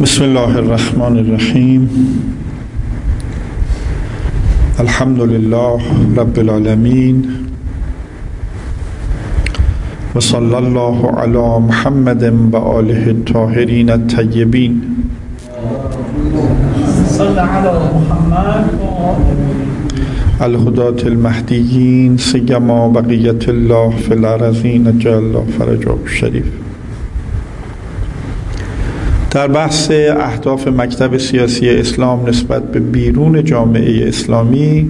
بسم الله الرحمن الرحیم. الحمد لله رب العالمین و صلی الله علی محمد و آله الطاهرین الطیبین. صلی علی محمد الهداة المهدیین سیما بقیت الله فی الارضین جل الله فرجه الشریف. در بحث اهداف مکتب سیاسی اسلام نسبت به بیرون جامعه اسلامی،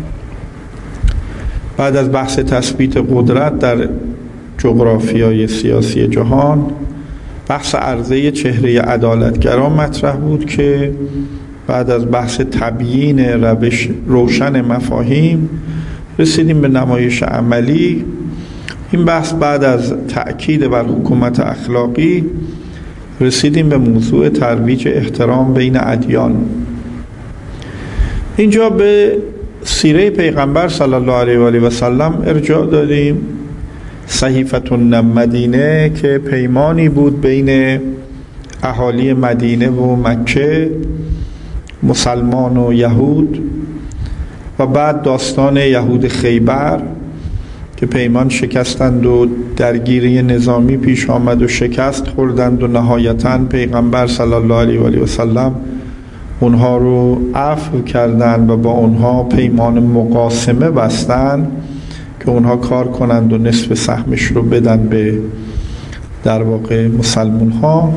بعد از بحث تثبیت قدرت در جغرافیای سیاسی جهان، بحث عرضه چهره عدالتگرا مطرح بود که بعد از بحث تبیین روش روشن مفاهیم رسیدیم به نمایش عملی. این بحث بعد از تأکید بر حکومت اخلاقی رسیدیم به موضوع ترویج احترام بین ادیان. اینجا به سیره پیغمبر صلی الله علیه و آله و سلم ارجاع دادیم. صحیفة مدینه که پیمانی بود بین اهالی مدینه و مکه، مسلمان و یهود، و بعد داستان یهود خیبر که پیمان شکستند و درگیری نظامی پیش آمد و شکست خوردند و نهایتاً پیغمبر صلی الله علیه و آله و سلم اونها رو عفو کردند و با اونها پیمان مقاسمه بستند که اونها کار کنند و نصف سهمش رو بدن به در واقع مسلمان ها.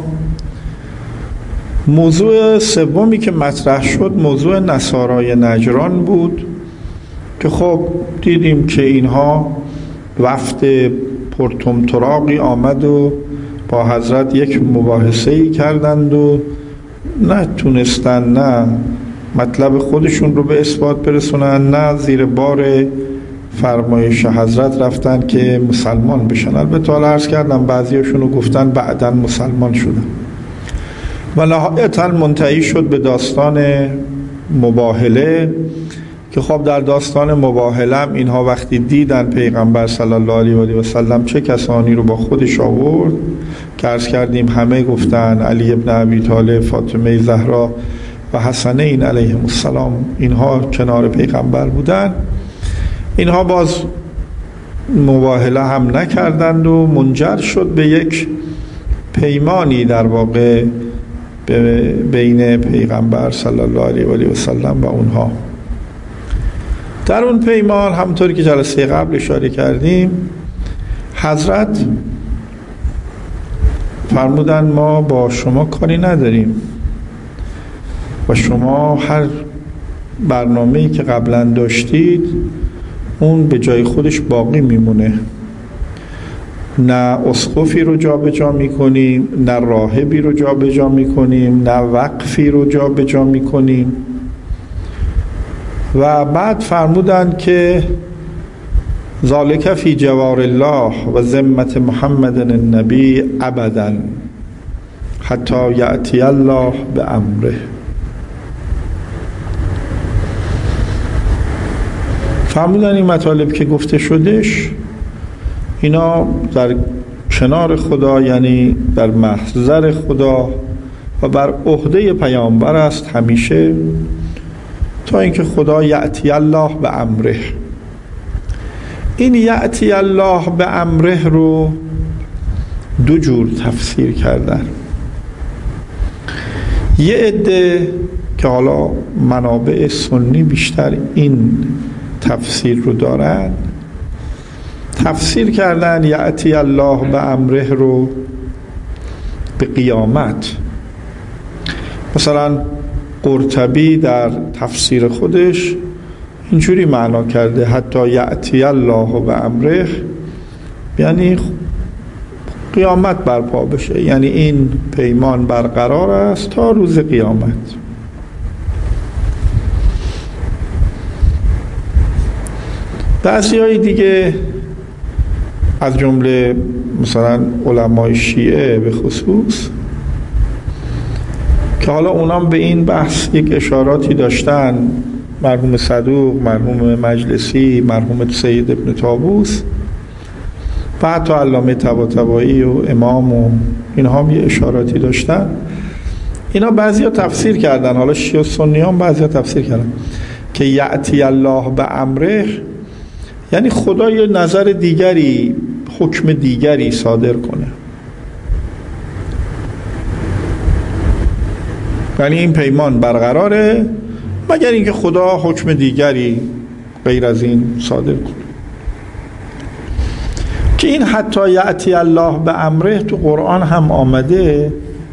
موضوع سومی که مطرح شد موضوع نصارای نجران بود که خب دیدیم که اینها وفد پرطمطراقی آمد و با حضرت یک مباحثه‌ای کردند و نتونستن نه مطلب خودشون رو به اثبات برسونن، نه زیر بار فرمایش حضرت رفتن که مسلمان بشن. البته حالا عرض کردم بعضیاشون رو گفتن بعداً مسلمان شدن و نهایتاً منتهی شد به داستان مباهله که خب در داستان مباهله هم اینها وقتی دیدن پیغمبر صلی الله علیه و آله و سلم چه کسانی رو با خودش آورد که عرض کردیم همه گفتن علی ابن ابی طالب، فاطمه زهرا و حسنین علیهم السلام اینها کنار پیغمبر بودن، اینها باز مباهله هم نکردند و منجر شد به یک پیمانی در واقع بین پیغمبر صلی الله علیه و آله و سلم و اونها. در اون پیمان همونطوری که جلسه قبل اشاره کردیم حضرت فرمودن ما با شما کاری نداریم و شما هر برنامه‌ای که قبلا داشتید اون به جای خودش باقی میمونه، نه اسقفی رو جا به جا میکنیم، نه راهبی رو جا به جا میکنیم، نه وقفی رو جا به جا میکنیم. و بعد فرمودند که ذالک فی جوار الله و ذمت محمد النبی ابدا حتی یأتی الله به امره. فرمودن این مطالب که گفته شدش اینا در کنار خدا، یعنی در محضر خدا و بر عهده پیامبر است همیشه تا اینکه خدا یأتی الله به امره. این یأتی الله به امره رو دو جور تفسیر کردن. یه عده که حالا منابع سنی بیشتر این تفسیر رو دارن تفسیر کردن یأتی الله به امره رو به قیامت. مثلا قرطبی در تفسیر خودش اینجوری معنا کرده حتی یأتی الله به امره، یعنی قیامت برپا بشه، یعنی این پیمان برقرار است تا روز قیامت. بعضی‌های دیگه از جمله مثلا علمای شیعه به خصوص که حالا اونام به این بحث یک اشاراتی داشتن، مرحوم صدوق، مرحوم مجلسی، مرحوم سید ابن طاووس و حتی علامه طباطبایی و امام و اینها هم یه اشاراتی داشتن. اینا بعضیا تفسیر کردن، حالا شیعه و سنیان بعضیا تفسیر کردن که یأتی الله به امره یعنی خدا یه نظر دیگری، حکم دیگری صادر کنه. یعنی این پیمان برقراره مگر اینکه خدا حکم دیگری غیر از این صادر کنه. که این حتی یأتی الله به امره تو قرآن هم آمده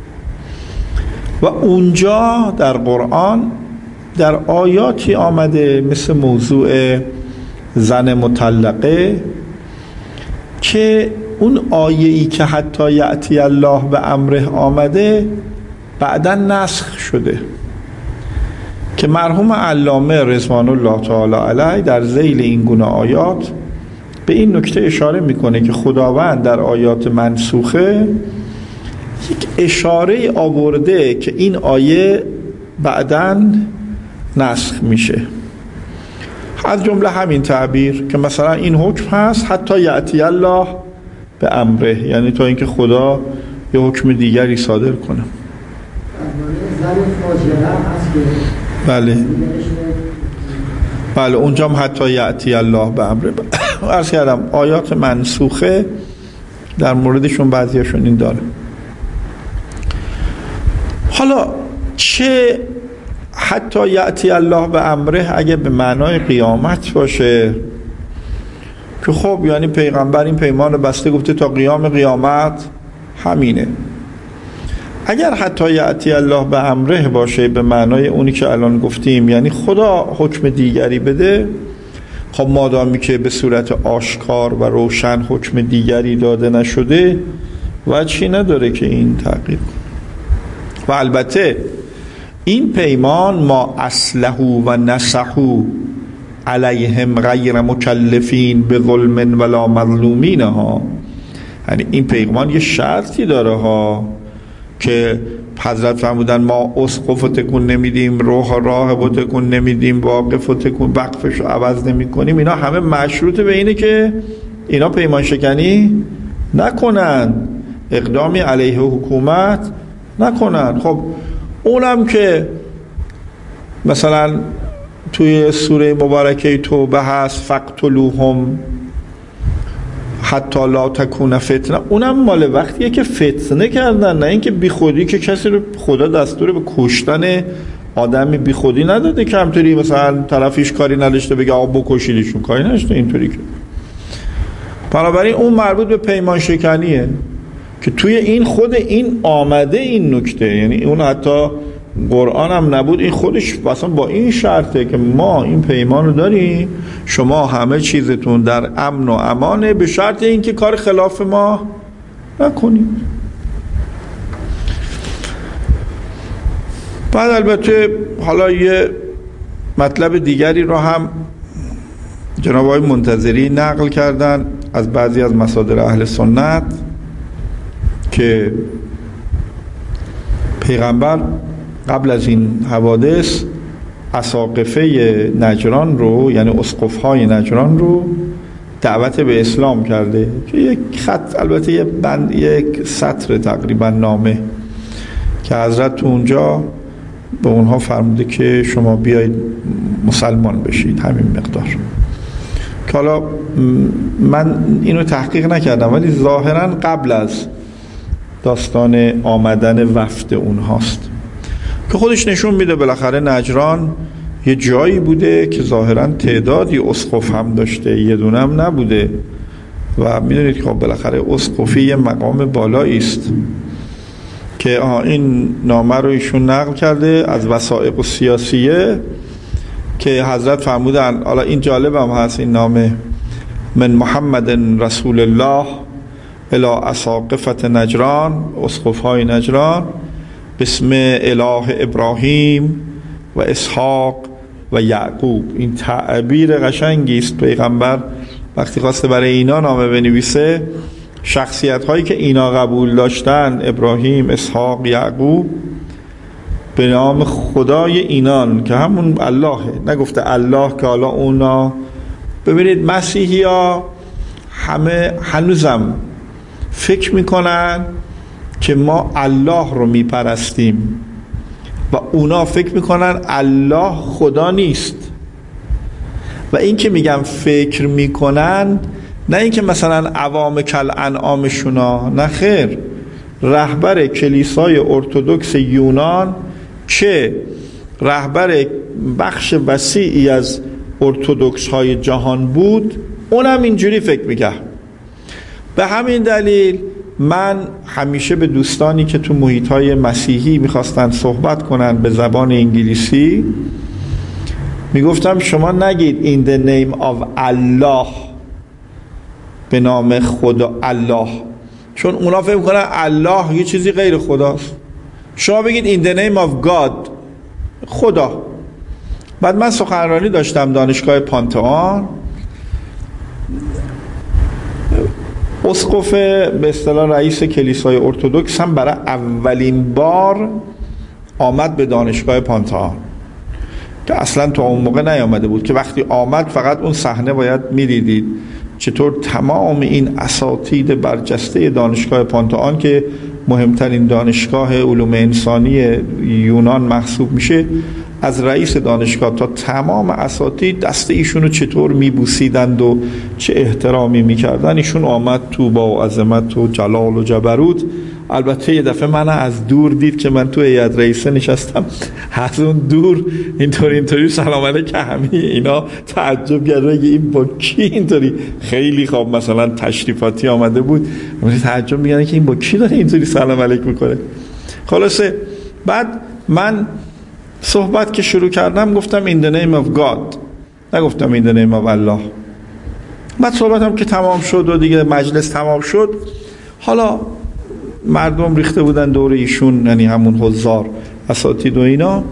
و اونجا در قرآن در آیاتی آمده مثل موضوع زن مطلقه که اون آیه‌ای که حتی یأتی الله به امره آمده بعداً نسخ شده که مرحوم علامه رضوان الله تعالی علیه در ذیل این گونه آیات به این نکته اشاره میکنه که خداوند در آیات منسوخه یک اشاره آورده که این آیه بعداً نسخ میشه، از جمله همین تعبیر که مثلا این حکم هست حتی یأتی الله به امره، یعنی تا اینکه خدا یه حکم دیگری صادر کنه. بله اونجا هم حتی یأتی الله به امره. عرض کردم آیات منسوخه در موردشون بعضیشون این داره. حالا چه حتی یأتی الله به امره اگه به معنای قیامت باشه که خب یعنی پیغمبر این پیمان بسته گفته تا قیام قیامت همینه. اگر حتی یأتی الله به امره باشه به معنای اونی که الان گفتیم یعنی خدا حکم دیگری بده، خب مادامی که به صورت آشکار و روشن حکم دیگری داده نشده وجهی نداره که این تغییر کنه. و البته این پیمان ما اصلحوا و نصحوا علیهم غیر مکلفین به ظلم ولا مظلومین ها، یعنی این پیمان یه شرطی داره ها که حضرت فرمودن ما اسقف تکون نمیدیم، راه تکون نمیدیم، واقف تکون وقفش رو عوض نمی کنیم. اینا همه مشروط به اینه که اینا پیمان شکنی نکنن، اقدامی علیه حکومت نکنن. خب اونم که مثلا توی سوره مبارکه توبه هست فقتلوهم حتی لا تکون فتنه، اونم مال وقتیه که فتنه کردن، نه اینکه بی خودی که کسی رو خدا دستور به کشتن آدمی بی خودی نداده که همطوری مثلا طرفیش کاری نداشته بگه آقا بکشیدشون، کاری نداشته اینطوری که. بنابراین اون مربوط به پیمان شکنیه که توی این خود این آمده این نکته، یعنی اون حتی قرآن هم نبود، این خودش مثلا با این شرطه که ما این پیمان رو داریم شما همه چیزتون در امن و امانه به شرط اینکه کار خلاف ما نکنید. بعد البته حالا یه مطلب دیگری رو هم جناب آقای منتظری نقل کردن از بعضی از مصادر اهل سنت که پیغمبر قبل از این حوادث اساقفه نجران رو یعنی اسقف‌های نجران رو دعوت به اسلام کرده که یک خط البته یک سطر تقریبا نامه که حضرت تو اونجا به اونها فرموده که شما بیایید مسلمان بشید، همین مقدار. که حالا من اینو تحقیق نکردم ولی ظاهرا قبل از داستان آمدن وفد اونهاست که خودش نشون میده بالاخره نجران یه جایی بوده که ظاهرا تعدادی اسقف هم داشته، یه دونه هم نبوده و میدونید که خب بالاخره اسقفی یه مقام بالایی است که این نامه رو ایشون نقل کرده از وثائق السیاسیه که حضرت فرمودن. حالا این جالب هم هست این نامه: من محمد رسول الله الی اساقفة نجران، اسقف‌های نجران، بسم اله ابراهیم و اسحاق و یعقوب. این تعبیر قشنگی است. پیغمبر وقتی خواسته برای اینا نامه بنویسه شخصیت هایی که اینا قبول داشتن، ابراهیم، اسحاق، یعقوب، به نام خدای اینان که همون اللهه، نگفته الله که حالا اونا. ببینید مسیحی ها همه هنوزم فکر میکنن که ما الله رو میپرستیم و اونا فکر میکنن الله خدا نیست. و این که میگم فکر میکنن، نه اینکه مثلا عوام کل انعامشونا، نه خیر، رهبر کلیسای ارتدوکس یونان که رهبر بخش وسیعی از ارتدوکس های جهان بود، اونم اینجوری فکر میکرد. به همین دلیل من همیشه به دوستانی که تو محیط های مسیحی میخواستن صحبت کنن به زبان انگلیسی میگفتم شما نگید in the name of الله، به نام خدا الله، چون اونا فکر میکنن الله یه چیزی غیر خداست. شما بگید in the name of God، خدا. بعد من سخنرانی داشتم دانشگاه پانتئون، اسقف به اصطلاح رئیس کلیسای ارتدوکس هم برای اولین بار آمد به دانشگاه پانتئون که اصلا تا اون موقع نیامده بود، که وقتی آمد فقط اون صحنه باید میدیدید چطور تمام این اساتید برجسته دانشگاه پانتئون که مهمترین دانشگاه علوم انسانی یونان محسوب میشه، از رئیس دانشگاه تا تمام اساتید دست ایشونو چطور میبوسیدند و چه احترامی میکردن. ایشون آمد تو با عظمت و جلال و جبروت. البته یه دفعه من از دور دید که من تو هیئت رئیسه نشستم، از اون دور اینطوری سلام علیک همه اینا تعجب کردن این با کی اینطوری، خیلی خوب مثلا تشریفاتی آمده بود، تعجب می‌کردن که این با کی داره اینطوری سلام علیک میکنه. خلاصه بعد من صحبت که شروع کردم گفتم in the name of God، نگفتم in the name of الله. بعد صحبتم که تمام شد و دیگه مجلس تمام شد، حالا مردم ریخته بودن دور ایشون، یعنی همون حضار اساتید و اینا.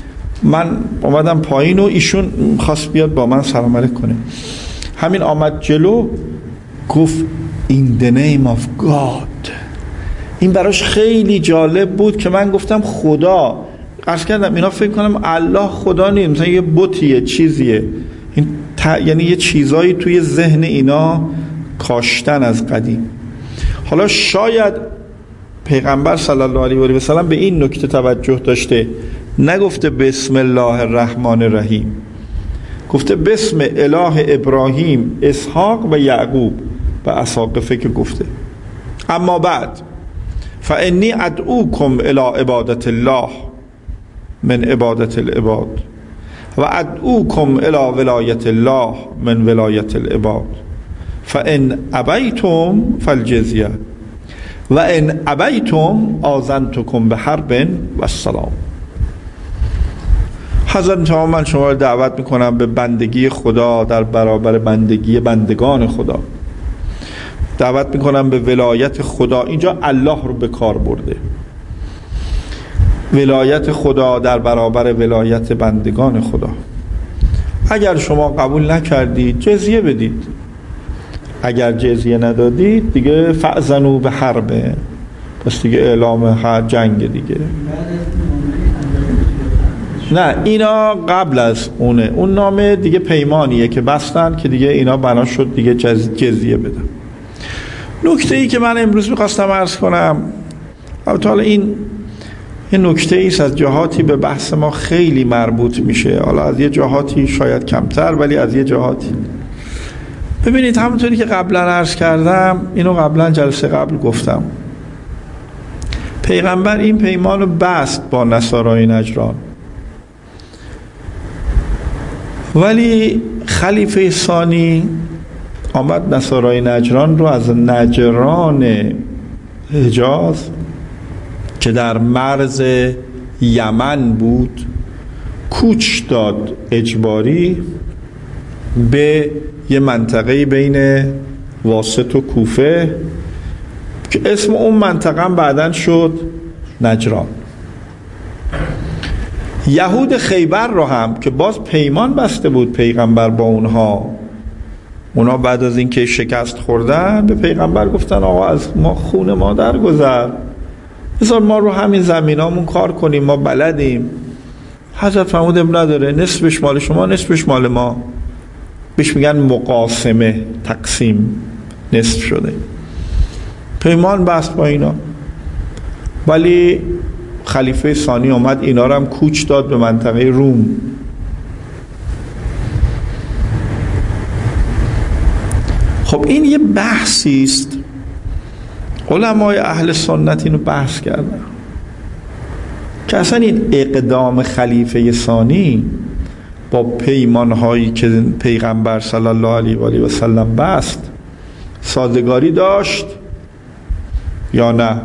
من اومدم پایین و ایشون خواست بیاد با من سلام علیک کنه. همین آمد جلو گفت in the name of God. این براش خیلی جالب بود که من گفتم خدا. عرض کردم اینا فکر کنم الله خدا نیست، مثلا یه بتیه، چیزیه. این یعنی یه چیزایی توی ذهن اینا کاشتن از قدیم. حالا شاید پیغمبر صلی الله علیه و سلم به این نکته توجه داشته، نگفته بسم الله الرحمن الرحیم، گفته بسم اله ابراهیم اسحاق و یعقوب و اساقفه که گفته. اما بعد فانی ادعوکم الی عبادت الله من عبادت العباد و ادعوکم الی ولایت الله من ولایت العباد فان ابیتم فالجزیه و ان ابیتم آذنتکم بحرب و السلام. حضرت من شما رو دعوت میکنم به بندگی خدا در برابر بندگی بندگان خدا، دعوت میکنم به ولایت خدا. اینجا الله رو به کار برده، ولایت خدا در برابر ولایت بندگان خدا. اگر شما قبول نکردید جزیه بدید، اگر جزیه ندادید دیگه فأذنوا به حرب، پس دیگه اعلام جنگ دیگه. نه اینا قبل از اونه، اون نامه دیگه پیمانیه که بستن که دیگه اینا بنا شد دیگه جزیه بدن. نکته ای که من امروز میخواستم عرض کنم، حالا این نکته ایست از جهاتی به بحث ما خیلی مربوط میشه، حالا از یه جهاتی شاید کمتر ولی از یه جهاتی. ببینید همونطوری که قبلا عرض کردم، اینو قبلا جلسه قبل گفتم، پیغمبر این پیمان رو بست با نصارای نجران، ولی خلیفه ثانی آمد نصارای نجران رو از نجران حجاز که در مرز یمن بود کوچ داد اجباری به یه منطقه بین واسط و کوفه که اسم اون منطقه بعدن شد نجران. یهود خیبر رو هم که باز پیمان بسته بود پیغمبر با اونا بعد از اینکه شکست خوردن به پیغمبر گفتن آقا از ما خون ما درگذر، بذار ما رو همین زمینامون کار کنیم، ما بلدیم. حضرت فرمود اب نداره، نصفش مال شما نصفش مال ما. بهش میگن مقاسمه، تقسیم، نصف شده. پیمان بست با اینا، ولی خلیفه ثانی اومد اینا رو هم کوچ داد به منطقه روم. خب این یه بحثی است، علمای اهل سنت اینو بحث کردن که اصلا این اقدام خلیفه ثانی با پیمانهایی که پیغمبر صلی الله علیه و آله و سلم بست سازگاری داشت یا نه.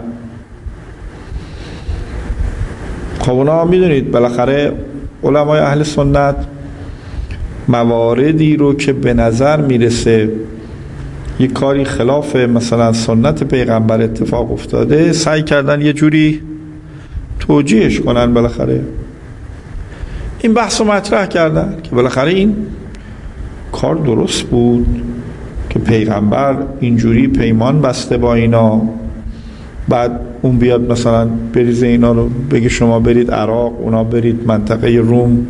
خب اونا میدونید بالاخره علمای اهل سنت مواردی رو که به نظر میرسه یک کاری خلاف مثلا سنت پیغمبر اتفاق افتاده سعی کردن یه جوری توجیهش کنن. بالاخره این بحث رو مطرح کردن که بالاخره این کار درست بود که پیغمبر اینجوری پیمان بسته با اینا، بعد اون بیاد مثلا بریزه اینا رو بگه شما برید عراق، اونا برید منطقه روم.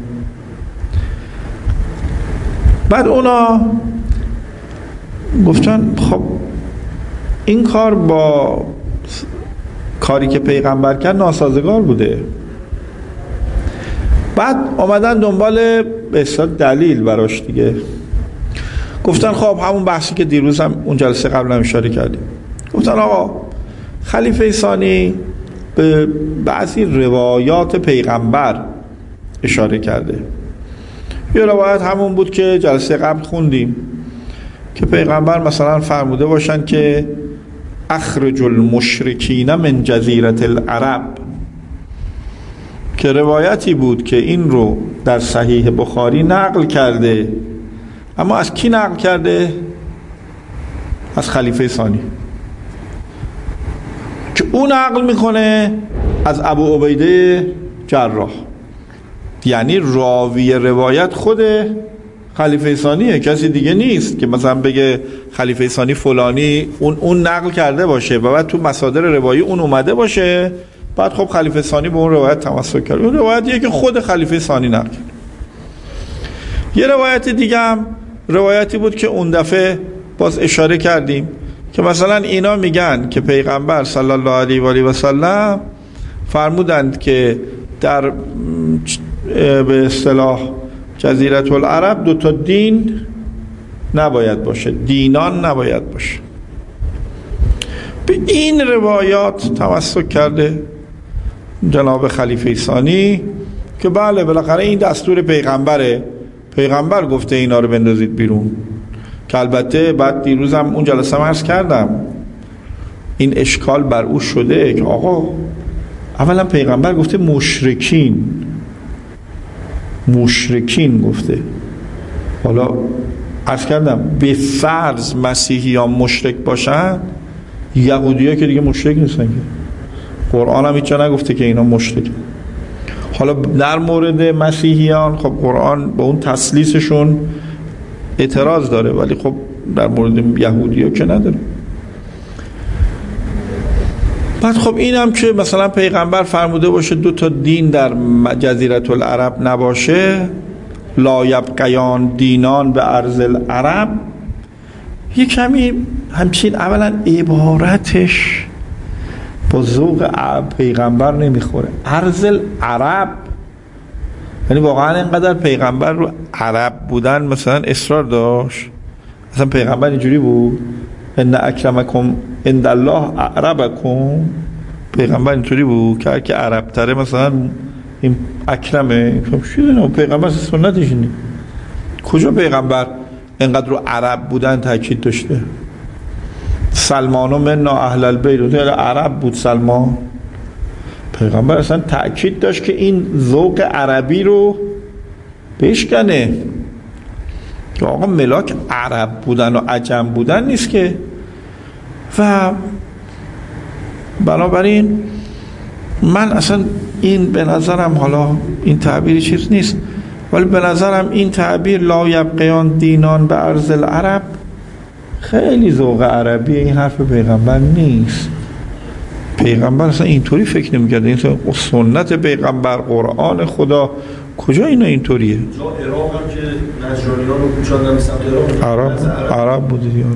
بعد اونا گفتن خب این کار با کاری که پیغمبر کرد ناسازگار بوده. بعد آمدن دنبال به اصطلاح دلیل براش دیگه. گفتن خب همون بحثی که دیروز هم اون جلسه قبل هم اشاره کردیم، گفتن آقا خلیفه ثانی به بعضی روایات پیغمبر اشاره کرده. یه روایت همون بود که جلسه قبل خوندیم که پیغمبر مثلا فرموده باشن که اخرج المشرکین من جزیره العرب، که روایتی بود که این رو در صحیح بخاری نقل کرده. اما از کی نقل کرده؟ از خلیفه ثانی، که اون نقل میکنه از ابو عبیده جراح، یعنی راوی روایت خود خلیفه ثانیه، کسی دیگه نیست که مثلا بگه خلیفه ثانی فلانی اون نقل کرده باشه و بعد تو مصادر روایی اون اومده باشه، بعد خب خلیفه ثانی به اون روایت تمسک کرد. اون روایتیه که خود خلیفه ثانی نقل کرد. یه روایت دیگه هم روایتی بود که اون دفعه باز اشاره کردیم که مثلا اینا میگن که پیغمبر صلی الله علیه و آله و سلم فرمودند که در به اصطلاح جزیره العرب 2 دین نباید باشه، دینان نباید باشه. به این روایات تمسک کرده جناب خلیفه ثانی که بله بالاخره این دستور پیغمبره، پیغمبر گفته اینا رو بندازید بیرون. که البته بعد دیروزم اون جلسه عرض کردم این اشکال بر او شده که آقا اولا پیغمبر گفته مشرکین گفته، حالا عرض کردم به فرض مسیحیان مشرک باشن، یهودی‌ها که دیگه مشرک نیستن که، قرآن هم هیچ جا نگفته که اینا مشرکن. حالا در مورد مسیحیان خب قرآن با اون تسلیسشون اعتراض داره، ولی خب در مورد یهودی‌ها که نداره. بعد خب اینم که مثلا پیغمبر فرموده باشه 2 دین در جزیره العرب نباشه، لا یبقیان دینان به ارض العرب، یه کمی همچین اولا عبارتش با ذوق پیغمبر نمیخوره. ارض العرب یعنی واقعا اینقدر پیغمبر رو عرب بودن مثلا اصرار داشت؟ مثلا پیغمبر اینجوری بود ان اکرمکم عند الله اعربکم، پیغمبر اینطوری بود که هر که عرب تره مثلا این اکرمه. خب پیغمبر سنتش اینه. کجا پیغمبر اینقدر رو عرب بودن تاکید داشته؟ سلمانو منا اهل البیت عرب بود سلمان. پیغمبر اصلا تاکید داشت که این ذوق عربی رو بشکنه که آقا ملاک عرب بودن و عجم بودن نیست که. و بنابراین من اصلا این به نظرم، حالا این تعبیری چیز نیست، ولی به نظرم این تعبیر لا یبقیان دینان به ارض العرب خیلی ذوق عربی این حرف پیغمبر نیست. پیغمبر اصلا اینطوری فکر نمی‌کرد. این سنت پیغمبر، قرآن خدا، کجا اینا اینطوریه؟ جا عراق هم که نجرانیان رو کوچاندن سمت عرب بوده دیگه.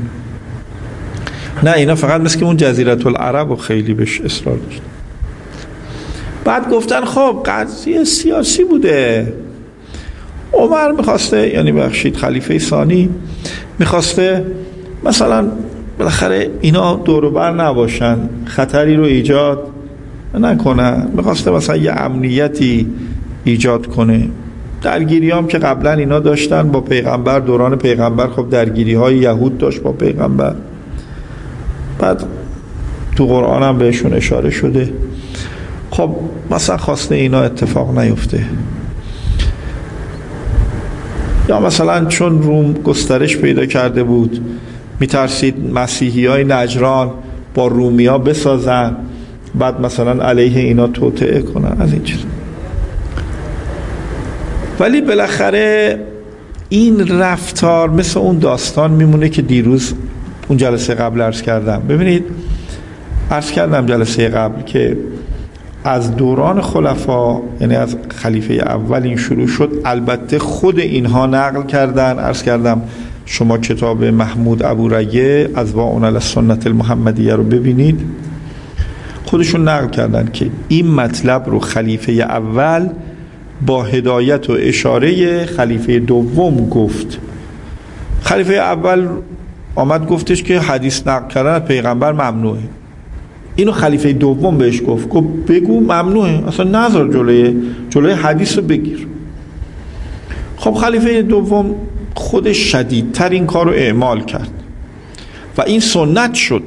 نه اینا فقط مثل که اون جزیره العرب رو خیلی بهش اصرار داشت. بعد گفتن خب قضیه سیاسی بوده، عمر میخواسته، یعنی بخشید خلیفه ثانی میخواسته مثلا بالاخره اینا دور و بر نباشن، خطری رو ایجاد نکنن، میخواسته مثلا یه امنیتی ایجاد کنه. درگیری هم که قبلا اینا داشتن با پیغمبر، دوران پیغمبر خب درگیری های یهود داشت با پیغمبر، بعد تو قرآن هم بهشون اشاره شده. خب مثلا خواسته اینا اتفاق نیفته. یا مثلا چون روم گسترش پیدا کرده بود میترسید مسیحی های نجران با رومی ها بسازن، بعد مثلا علیه اینا توطئه کنن از این چیز. ولی بالاخره این رفتار مثل اون داستان میمونه که دیروز اون جلسه قبل عرض کردم. ببینید عرض کردم جلسه قبل که از دوران خلفا، یعنی از خلیفه اول این شروع شد. البته خود اینها نقل کردن، عرض کردم شما کتاب محمود ابوریه اضواء علی السنة المحمدیه رو ببینید، خودشون نقل کردن که این مطلب رو خلیفه اول با هدایت و اشاره خلیفه دوم گفت. خلیفه اول آمد گفتش که حدیث نقل کردن از پیغمبر ممنوعه. اینو خلیفه دوم بهش گفت بگو ممنوعه، اصلا نذار جلوی حدیث رو بگیر. خب خلیفه دوم خودش شدیدتر این کار رو اعمال کرد و این سنت شد.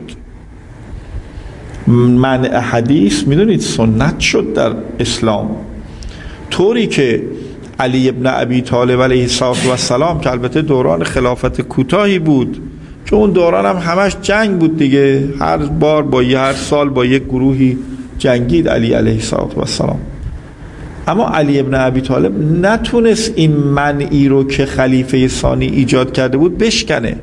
منع حدیث میدونید سنت شد در اسلام، طوری که علی ابن ابی طالب علیه السلام که البته دوران خلافت کوتاهی بود، چون اون دوران هم همش جنگ بود دیگه، هر سال با یک گروهی جنگید علی علیه السلام، اما علی ابن ابی طالب نتونست این منعی رو که خلیفه ثانی ایجاد کرده بود بشکنه.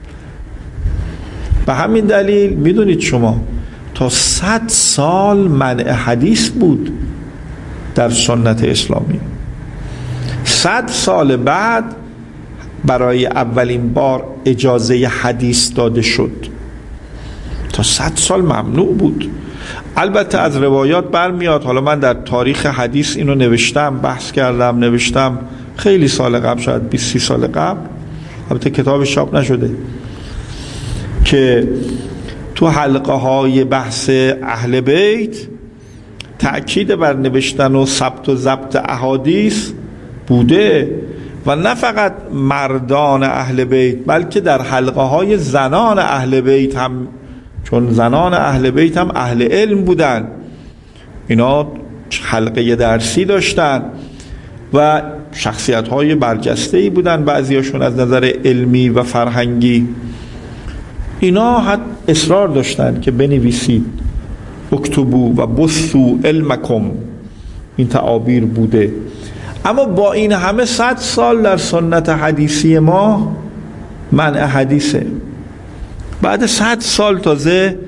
به همین دلیل میدونید شما تا 100 سال منع حدیث بود در سنت اسلامی. 100 سال بعد برای اولین بار اجازه حدیث داده شد. تا 100 سال ممنوع بود. البته از روایات برمیاد، حالا من در تاریخ حدیث اینو نوشتم، بحث کردم، نوشتم خیلی سال قبل، شاید 20-30 سال قبل، البته کتاب چاپ نشده، که تو حلقه های بحث اهل بیت تأکید بر نوشتن و ثبت و ضبط احادیث بوده، و نه فقط مردان اهل بیت بلکه در حلقه های زنان اهل بیت هم، چون زنان اهل بیت هم اهل علم بودن، اینا حلقه درسی داشتن و شخصیت های برجسته‌ای بودن، بعضیاشون از نظر علمی و فرهنگی. اینا حد اصرار داشتن که بنویسید، اکتبو و بثو علمکم، این تعابیر بوده. اما با این همه 100 سال در سنت حدیثی ما منع حدیثه. بعد 100 سال تازه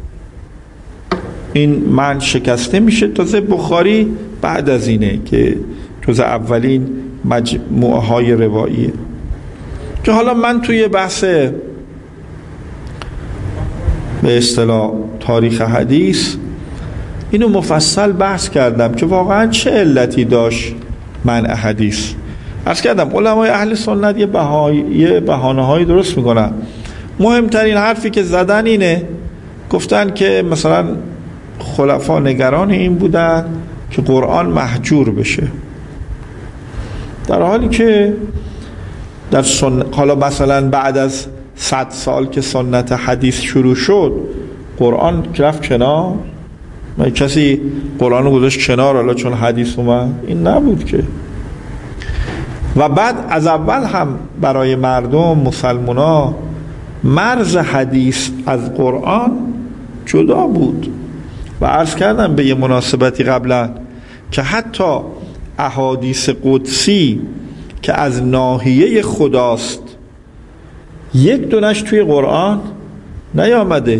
این منع شکسته میشه. تازه بخاری بعد از اینه که جز اولین مجموعه های رواییه، که حالا من توی بحث به اصطلاح تاریخ حدیث اینو مفصل بحث کردم که واقعا چه علتی داشت منع حدیث. عرض کردم علمای اهل سنت یه بهانه‌هایی درست میکنن. مهمترین حرفی که زدن اینه، گفتن که مثلا خلفا نگران این بودن که قرآن محجور بشه، در حالی که در حالا مثلا بعد از 100 سال که سنت حدیث شروع شد، قرآن رفت کنار؟ کسی قرآن رو گذاشت کنار حالا چون حدیث اومد؟ این نبود که. و بعد از اول هم برای مردم مسلمونا مرز حدیث از قرآن جدا بود. و عرض کردم به یه مناسبتی قبلا که حتی احادیث قدسی که از ناحیه خداست یک دونش توی قرآن نیامده.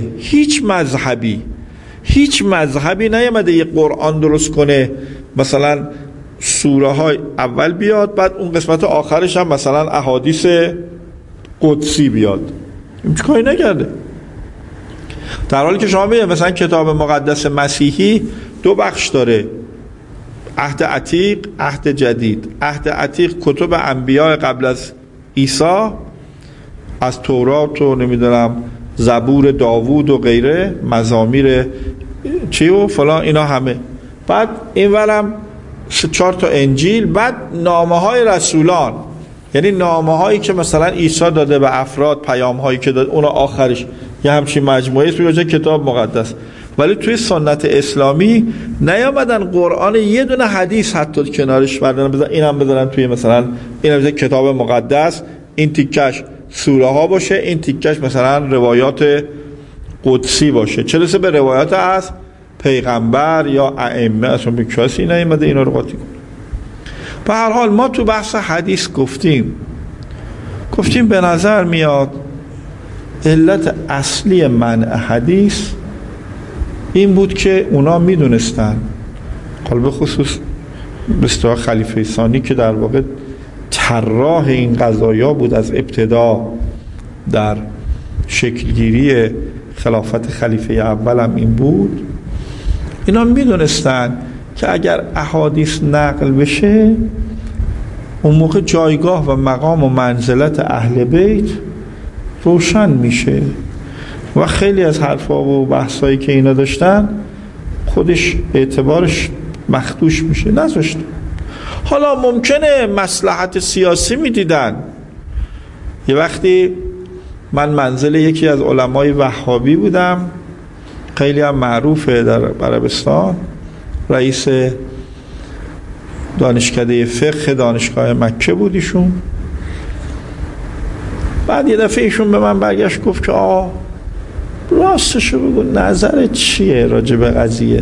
هیچ مذهبی نیامده یک قرآن درست کنه، مثلا سوره های اول بیاد بعد اون قسمت آخرش هم مثلا احادیث قدسی بیاد. این کاری نکرده. در حالی که شما ببینید مثلا کتاب مقدس مسیحی 2 بخش داره، عهد عتیق، عهد جدید. عهد عتیق کتب انبیاء قبل از عیسی، از تورات و نمیدونم زبور داوود و غیره، مزامیر چی و فلان، اینا همه. بعد اینورم 4 تا انجیل، بعد نامه های رسولان، یعنی نامه هایی که مثلا عیسی داده به افراد، پیام هایی که داده، اونا آخرش یه همچین مجموعه است میشه کتاب مقدس. ولی توی سنت اسلامی نیامدن قرآن یه دونه حدیث حتی کنارش بردارن بذارن اینم بذارن توی مثلا اینم کتاب مقدس، این تیکش سوره ها باشه، این تیکش مثلا روایات قدسی باشه، چه رسه به روایات از پیغمبر یا ائمه. اصلا به کسی نیامده اینا رو قاطی کنه. به هر حال ما تو بحث حدیث گفتیم به نظر میاد علت اصلی منع حدیث این بود که اونا میدونستن، حالا به خصوص بسیار خلیفه ثانی که در واقع طراح این قضایا بود از ابتدا در شکلگیری خلافت خلیفه اول هم این بود، اینا میدونستن که اگر احادیث نقل بشه اون موقع جایگاه و مقام و منزلت اهل بیت روشن میشه و خیلی از حرفا و بحثایی که اینا داشتن خودش اعتبارش مخدوش میشه، نذاشت. حالا ممکنه مصلحت سیاسی میدیدن. یه وقتی من منزل یکی از علمای وهابی بودم، خیلی هم معروفه در عربستان، رئیس دانشکده فقه دانشگاه مکه بود ایشون. بعد یه دفعه ایشون به من برگشت گفت که راستشو بگو نظرت چیه راجع به قضیه؟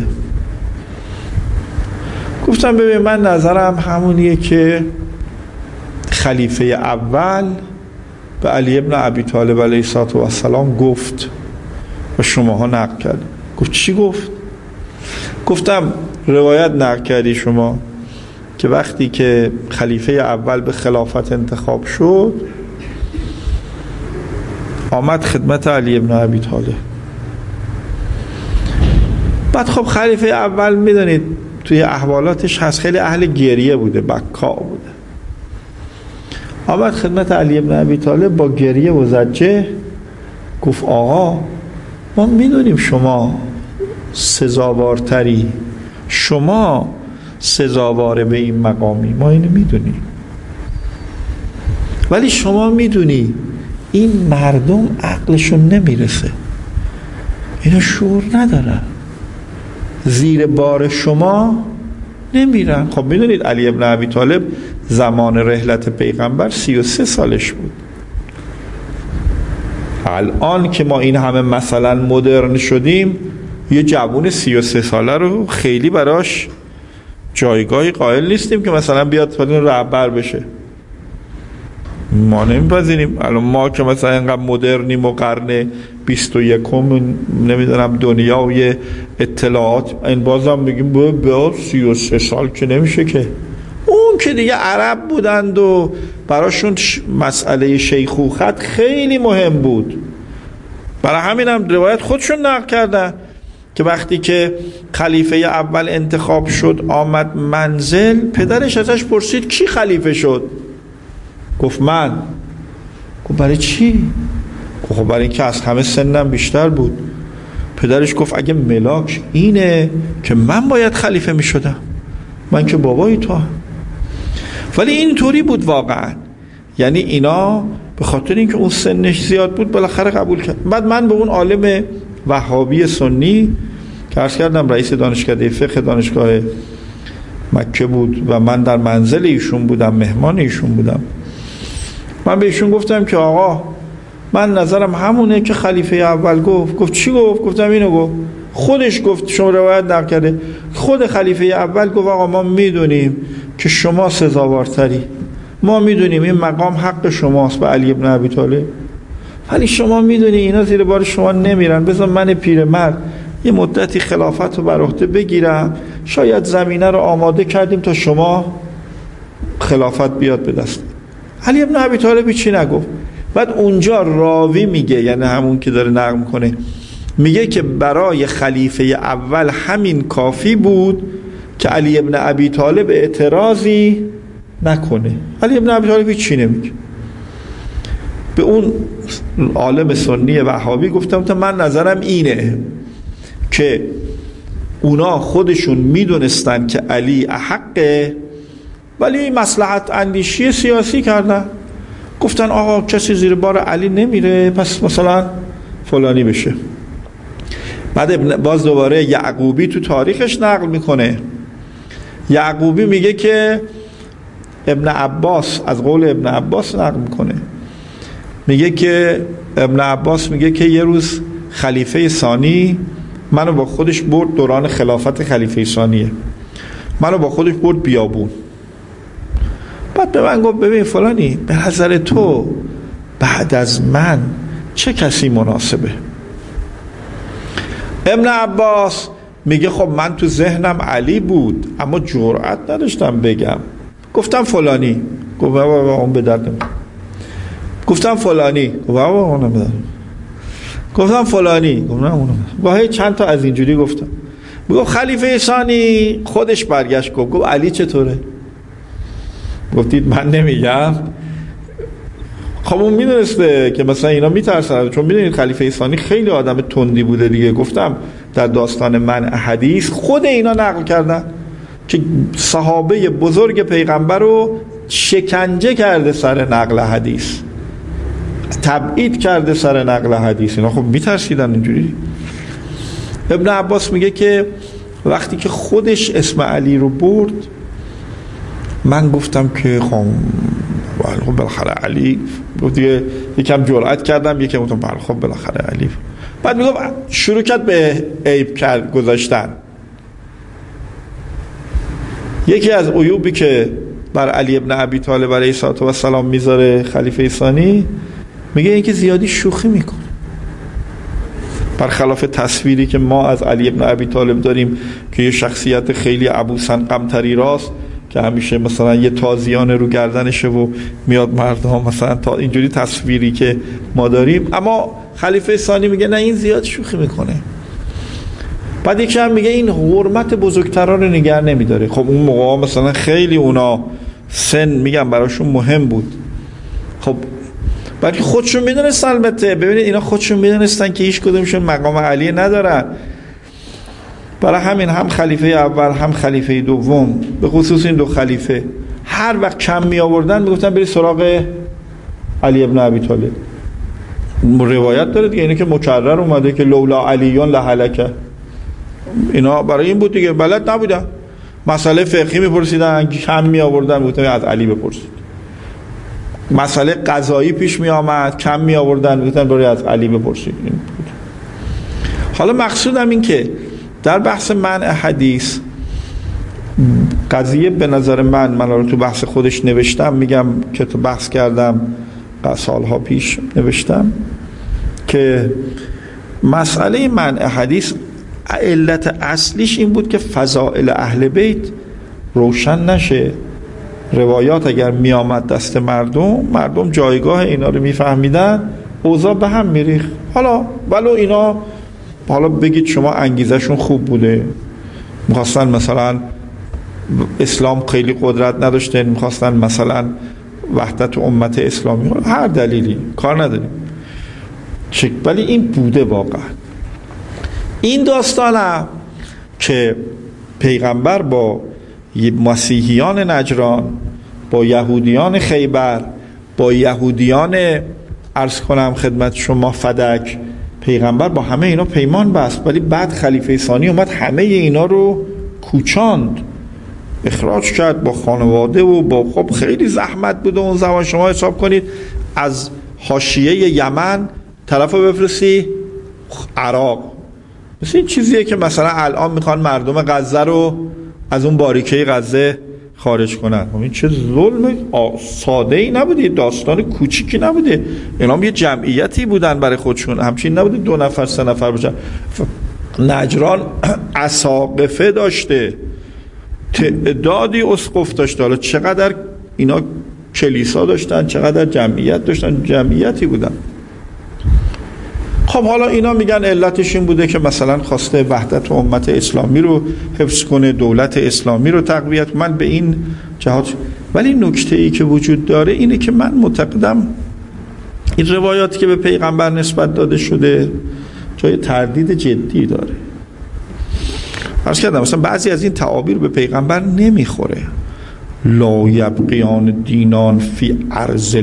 گفتم ببین من نظرم همونیه که خلیفه اول به علی ابن ابی طالب علیه السلام گفت و شماها نقل کرد. گفت چی گفت؟ گفتم روایت نقل کردی شما که وقتی که خلیفه اول به خلافت انتخاب شد آمد خدمت علی ابن ابی طالب. بعد خب خلیفه اول میدونید توی احوالاتش هست خیلی اهل گریه بوده، بکا بوده. آمد خدمت علی ابن ابی طالب با گریه و زجه گفت آقا ما میدونیم شما سزاوارتری، شما سزاوار به این مقامی، ما اینو میدونیم، ولی شما میدونی این مردم عقلشون نمیرسه، اینا شعور ندارن، زیر بار شما نمیرن. خب میدونید علی ابن ابی طالب زمان رحلت پیغمبر 33 سالش بود. الان که ما این همه مثلا مدرن شدیم یه جوون 33 ساله رو خیلی براش جایگاهی قائل نیستیم که مثلا بیاد رهبر بشه. ما نمیپذیریم. الان ما که مثلا اینقدر مدرنیم و قرن 21 نمیدونم دنیا و یه اطلاعات، این بازم میگیم به 33 سال که نمیشه که. اون که دیگه عرب بودند و براشون مسئله شیخوخت خیلی مهم بود، برای همین هم روایت خودشون نقل کردن که وقتی که خلیفه اول انتخاب شد آمد منزل، پدرش ازش پرسید کی خلیفه شد؟ گفت من. گفت برای چی؟ گفت برای اینکه از همه سنم بیشتر بود. پدرش گفت اگه ملاک اینه که من باید خلیفه می شدم، من که بابای تو هم. ولی اینطوری بود واقعا، یعنی اینا به خاطر اینکه اون سنش زیاد بود بالاخره قبول کرد. بعد من به اون عالم وهابی سنی که عرض کردم رئیس دانشکده فقه دانشگاه مکه بود و من در منزل ایشون بودم، مهمان ایشون بودم، من به ایشون گفتم که آقا من نظرم همونه که خلیفه اول گفت. گفت چی گفت؟ گفتم اینو گفت. خودش گفت، شما روایت نقل کرده، خود خلیفه اول گفت آقا ما میدونیم که شما سزاوارتری، ما میدونیم این مقام حق شماست به علی ابن ابی طالب، ولی شما میدونی اینا زیر بار شما نمیرن، بذار من پیرمرد یه مدتی خلافت رو بر عهده بگیرم، شاید زمینه رو آماده کردیم تا شما خلافت بیاد به دست. علی ابن ابی طالب چی نگفت. بعد اونجا راوی میگه، یعنی همون که داره نقل میکنه، میگه که برای خلیفه اول همین کافی بود که علی ابن ابی طالب اعتراضی نکنه. علی ابن ابی طالب چی نمیگه. به اون عالم سنی وهابی گفتم من نظرم اینه که اونا خودشون میدونستن که علی احقه، ولی مصلحت اندیشی سیاسی کردن، گفتن آقا کسی زیر بار علی نمیره، پس مثلا فلانی بشه. بعد باز دوباره یعقوبی تو تاریخش نقل میکنه، یعقوبی میگه که ابن عباس، از قول ابن عباس نقل میکنه، میگه که ابن عباس میگه که یه روز خلیفه ثانی منو با خودش برد، دوران خلافت خلیفه ثانیه، منو با خودش برد بیابون. بعد به من گفت ببین فلانی، به نظر تو بعد از من چه کسی مناسبه؟ ابن عباس میگه خب من تو ذهنم علی بود اما جرأت نداشتم بگم، گفتم فلانی. گفت بابا اون به درد نمیخوره. گفتم فلانی. گفت بابا اون به درد نمیخوره. گفتم فلانی. گفتم اون. واهی چند تا از اینجوری گفتم. میگه خلیفه ثانی خودش برگشت گفت علی چطوره؟ گفتید من نمیگم. خب اون میدونسته که مثلا اینا میترسن، چون میدونید خلیفه ثانی خیلی آدم تندی بوده دیگه. گفتم در داستان منع حدیث خود اینا نقل کردن که صحابه بزرگ پیغمبر رو شکنجه کرده سر نقل حدیث، تبعید کرده سر نقل حدیث. اینا خب میترسیدن اینجوری. ابن عباس میگه که وقتی که خودش اسم علی رو برد، من گفتم که خب بالاخره علی، دیگه یکم جرأت کردم، یکم گفتم خب بالاخره علی. بعد میگم شروع کرد به عیب کرد گذاشتن. یکی از عیوبی که بر علی ابن ابی طالب علیه السلام میذاره خلیفه ثانی، میگه اینکه زیادی شوخی میکنه، برخلاف تصویری که ما از علی ابن ابی طالب داریم که یه شخصیت خیلی عبوسن قمطری راست که همیشه مثلا یه تازیانه رو گردنشه و میاد مردم، مثلا تا اینجوری تصویری که ما داریم. اما خلیفه ثانی میگه نه این زیاد شوخی میکنه. بعد یکی هم میگه این حرمت بزرگتران رو نگه نمیداره. خب اون موقع مثلا خیلی اونا سن میگم براشون مهم بود. خب بلکه خودشون میدونستن، البته ببینید اینا خودشون میدونستن که هیچ کدومشون مقام علی ندارن. برای همین هم خلیفه اول هم خلیفه دوم، به خصوص این دو خلیفه، هر وقت کم می آوردن میگفتن برید سراغ علی ابن ابی طالب. روایت داره دیگه، اینه که مکرر اومده که لولا علیون لهلکه. اینا برای این بود دیگه، بلد نبودن، مسئله فقهی میپرسیدن، کم می آوردن میگفتن از علی بپرسید. مسئله قضایی پیش می آمد، کم می آوردن میگفتن برید از علی بپرسید. حالا مقصودم این که در بحث منع حدیث قضیه به نظر من رو تو بحث خودش نوشتم، میگم که تو بحث کردم سالها پیش نوشتم که مسئله منع حدیث علت اصلیش این بود که فضائل اهل بیت روشن نشه. روایات اگر می آمد دست مردم جایگاه اینا رو میفهمیدن، اوضاع به هم میریخت. حالا ولو اینا حالا بگید شما انگیزشون خوب بوده، میخواستن مثلا اسلام خیلی قدرت نداشته، میخواستن مثلا وحدت امت اسلامی، هر دلیلی کار نداریم، ولی این بوده واقعا. این داستانم که پیغمبر با مسیحیان نجران، با یهودیان خیبر، با یهودیان عرض کنم خدمت شما فدک، پیغمبر با همه اینا پیمان بست، ولی بعد خلیفه ثانی اومد همه اینا رو کوچاند، اخراج کرد با خانواده و با خب خیلی زحمت بوده اون زمان. شما حساب کنید از حاشیه یمن طرفو بفرستی عراق، مثل این چیزیه که مثلا الان میخوان مردم غزه رو از اون باریکه غزه خارج کنن. این چه ظلم ساده ای نبوده، داستان کوچیکی نبوده. اینا هم یه جمعیتی بودن برای خودشون، همچین نبوده 2 نفر 3 نفر باشن. نجران اساقفه داشته، تعدادی اسقف داشته. حالا چقدر اینا کلیسا داشتن، چقدر جمعیت داشتن، جمعیتی بودن. خب حالا اینا میگن علتش این بوده که مثلا خواسته وحدت امت اسلامی رو حفظ کنه، دولت اسلامی رو تقویت. من به این جهات، ولی نکته‌ای که وجود داره اینه که من معتقدم این روایاتی که به پیغمبر نسبت داده شده جای تردید جدی داره. عرض کردم مثلا بعضی از این تعابیر به پیغمبر نمیخوره. لا یبقیان دینان فی ارض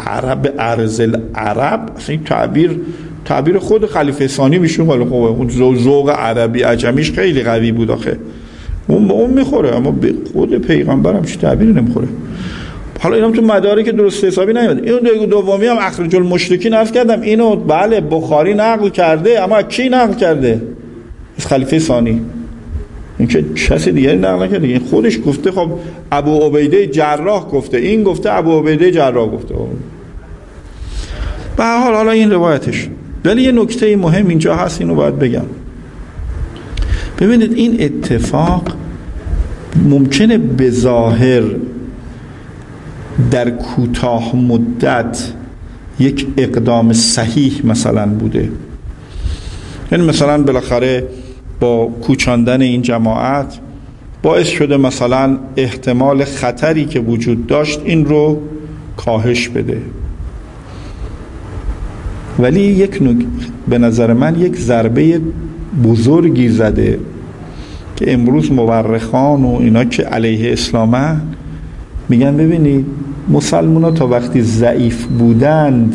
العرب، اصلا این تعبیر خود خلیفه ثانی میشه. حالا خب اون ذوق عربی عجمیش خیلی قوی بود آخه، اون به اون میخوره، اما به خود پیغمبر هم چه تعبیری نمیخوره. حالا اینم تو مدارک درست حسابی نیومده. این دومی هم اخرج المشرکین عرض کردم، اینو بله بخاری نقل کرده، اما کی نقل کرده؟ از خلیفه ثانی. این که کسی دیگری نقل نکرده، این خودش گفته. خب ابو عبیده جراح گفته، این گفته ابو عبیده جراح گفته. به هر حال حالا این روایتش. ولی یه نکته مهم اینجا هست، اینو باید بگم. ببینید این اتفاق ممکنه به ظاهر در کوتاه مدت یک اقدام صحیح مثلا بوده، یعنی مثلا بالاخره با کوچاندن این جماعت باعث شده مثلا احتمال خطری که وجود داشت این رو کاهش بده. ولی به نظر من یک ضربه بزرگی زده که امروز مورخان و اینا که علیه اسلامن میگن ببینید مسلمان ها تا وقتی ضعیف بودند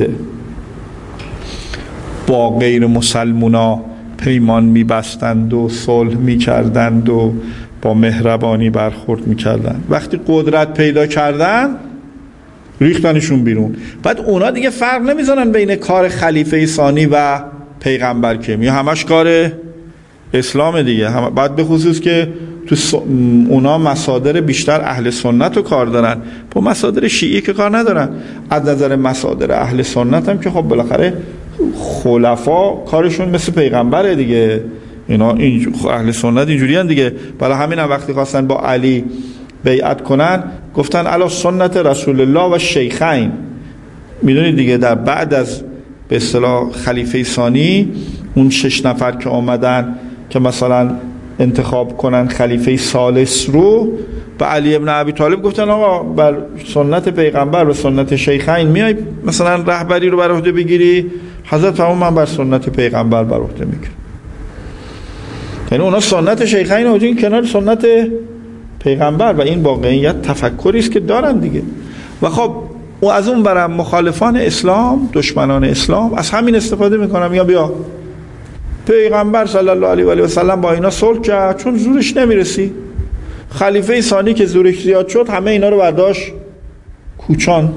با غیر مسلمان ها پیمان میبستند و صلح میکردند و با مهربانی برخورد میکردند. وقتی قدرت پیدا کردن ریختنشون بیرون. بعد اونا دیگه فرق نمیزنن بین کار خلیفه ثانی و پیغمبر که همش کار اسلام دیگه. بعد به خصوص که تو اونا مصادر بیشتر اهل سنت رو کار دارن، با مصادر شیعی که کار ندارن. از نظر مصادر اهل سنت هم که خب بالاخره خلفا کارشون مثل پیغمبره دیگه. اینا اهل سنت اینجوری هن دیگه. برای همین هم وقتی خواستن با علی بیعت کنن گفتن علی سنت رسول الله و شیخین. میدونید دیگه در بعد از به اصطلاح خلیفه ثانی اون 6 نفر که آمدن که مثلا انتخاب کنن خلیفه ثالث رو، به علی ابن ابی طالب گفتن آقا بر سنت پیغمبر و سنت شیخین میای مثلا رهبری رو بر عهده بگیری؟ حضرت فرمود من بر سنت پیغمبر بر عهده میگیرم. یعنی اونا سنت شیخین رو این کنار سنت پیغمبر، و این واقعیت تفکری است که دارن دیگه. و خب و از اون برم مخالفان اسلام، دشمنان اسلام از همین استفاده میکنن. یا بیا پیغمبر صلی الله علیه و آله و سلم با اینا صلح کرد چون زورش نمیرسی. خلیفه ثانی که زورش زیاد شد همه اینا رو برداشت کوچاند.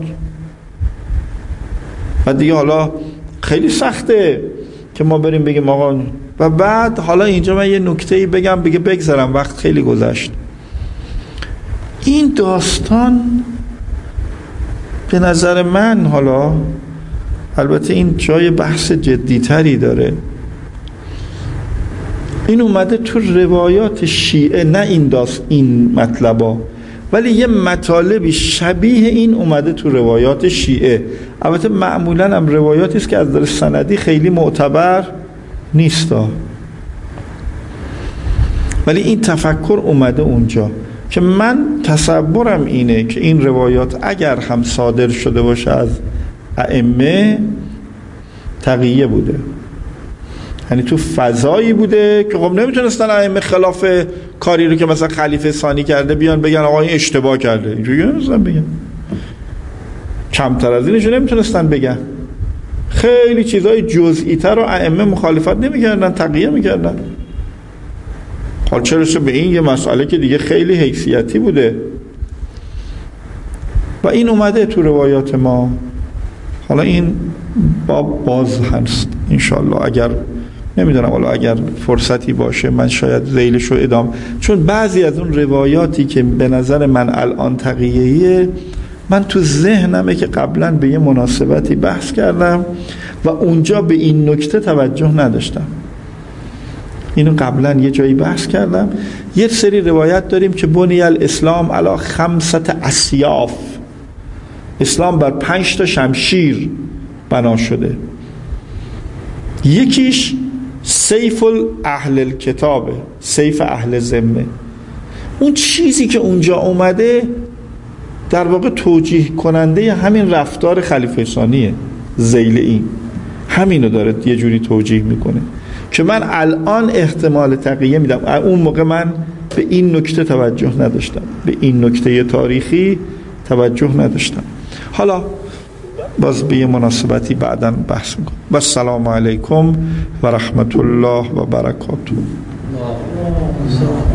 و دیگه حالا خیلی سخته که ما بریم بگیم آقا. و بعد حالا اینجا من یه نکته‌ای بگم بگذارم، وقت خیلی گذشت. این داستان به نظر من، حالا البته این جای بحث جدی‌تری داره، این اومده تو روایات شیعه، نه این مطلبا، ولی یه مطالبی شبیه این اومده تو روایات شیعه. البته معمولا هم روایاتی است که از نظر سندی خیلی معتبر نیست، ولی این تفکر اومده اونجا که من تصورم اینه که این روایات اگر هم صادر شده باشه از ائمه تقیه بوده، یعنی تو فضایی بوده که خب نمیتونستن ائمه خلاف کاری رو که مثلا خلیفه ثانی کرده بیان بگن آقا این اشتباه کرده. اینجوری نمیتونستن بگن، کمتر از اینش نمیتونستن بگن. خیلی چیزای جزئی تر رو ائمه مخالفت نمیکردن، تقیه میکردن. حال چرا به این یه مسئله که دیگه خیلی حیثیتی بوده و این اومده تو روایات ما. حالا این باب باز هست انشالله، اگر نمیدونم، حالا اگر فرصتی باشه من شاید ذیلش رو ادامه، چون بعضی از اون روایاتی که به نظر من الان تقیه‌ایه من تو ذهنمه که قبلا به یه مناسبتی بحث کردم و اونجا به این نکته توجه نداشتم. اینو قبلا یه جایی بحث کردم. یه سری روایت داریم که بنی الاسلام علی 5 اسیاف، اسلام بر 5 تا شمشیر بنا شده. یکیش سیف اهل الکتابه، سیف اهل ذمه. اون چیزی که اونجا اومده در واقع توجیه کننده همین رفتار خلیفه ثانیه. ذیل این همینو داره یه جوری توجیه میکنه که من الان احتمال تقیه میدم، اون موقع من به این نکته توجه نداشتم، به این نکته تاریخی توجه نداشتم. حالا باز به یه مناسبتی بعداً بحث میکنم. و السلام علیکم و رحمت الله و برکاته.